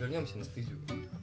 вернемся на стезю.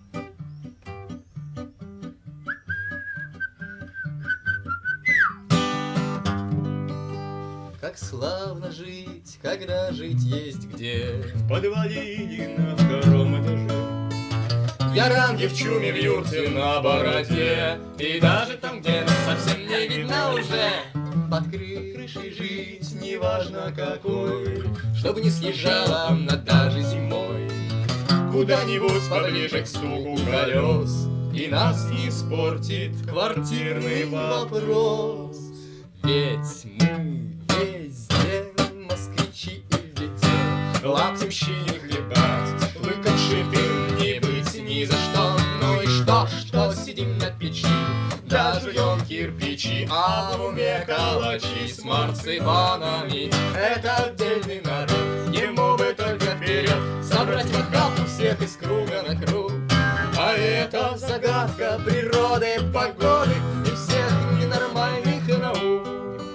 Как славно жить, когда жить есть где. В подвале или на втором этаже. Я ранги в чуме, в юрте, на бороде. И даже там, где нас совсем не видно уже. Под крышей жить, неважно какой, чтобы не съезжала она даже зимой. Куда-нибудь поближе к стуку колес, и нас не испортит квартирный вопрос. Ведь мы везде москвичи и везде лаптем щи хлебать, лыком шипим не быть ни за что. Ну и что сидим на печи, да жуем кирпичи, а в уме калачи с марципанами. Это отдельный народ, ему бы только вперед собрать в охапку всех из круга на круг. А это загадка природы, погоды и всех ненормальных наук.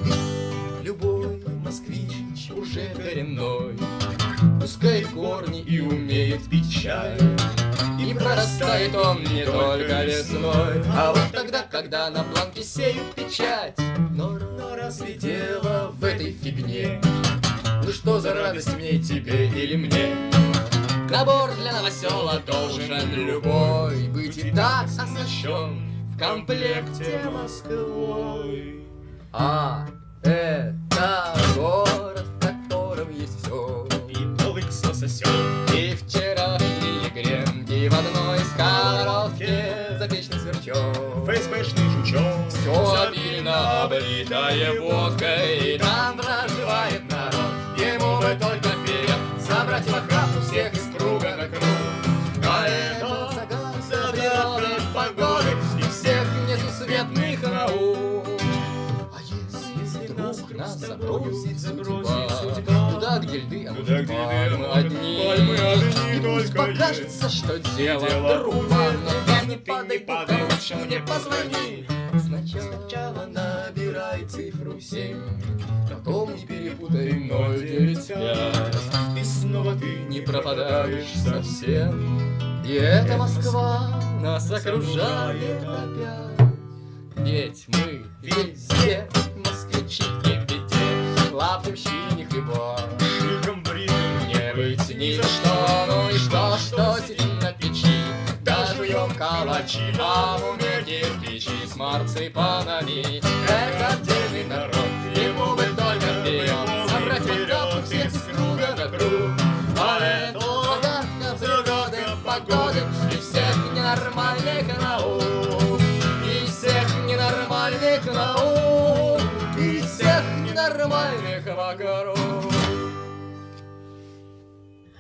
Любой москвич уже коренной пускает корни и умеет пить чай. И прорастает он не только весной, а вот тогда, когда на бланке сеют печать. Но разве дело в этой фигне? Ну что за радость мне, тебе или мне? Набор для новосела должен любой быть и так оснащен в комплекте Москвой. А это город, в котором есть все. И новый сососет. И вчерашние гренки в одной сковородке, запечный сверчок, ФСБшный жучок. все обильно облитое водкой. И там проживает народ, ему бы только вперед собрать в охапку всех из круга на круг. А это загадка погоды и всех несусветных наук. А если вдруг нас забросит судьба туда, где льды, а Туда, может где пальмы одни, пальмы одни и пусть только покажется, что дело дело трупа, но ты не падай, падай, лучше лучше мне позвони. Сначала набирай цифру 7, потом не перепутай 095. И снова ты не пропадаешь совсем. И эта Москва нас окружает опять. Ведь мы везде москвичи и беде, лаптем щи не хлеба. Шиком бритым Не быть ни за что, ну и что сидим на печи, да жуем калачи, а в уме кирпичи с марципанами. Это отдельный народ, ему бы только вперед собрать в охапку всех из круга на круг. А это загадка природы, погоды и всех ненормальных наук. И всех ненормальных наук, и всех ненормальных вокруг.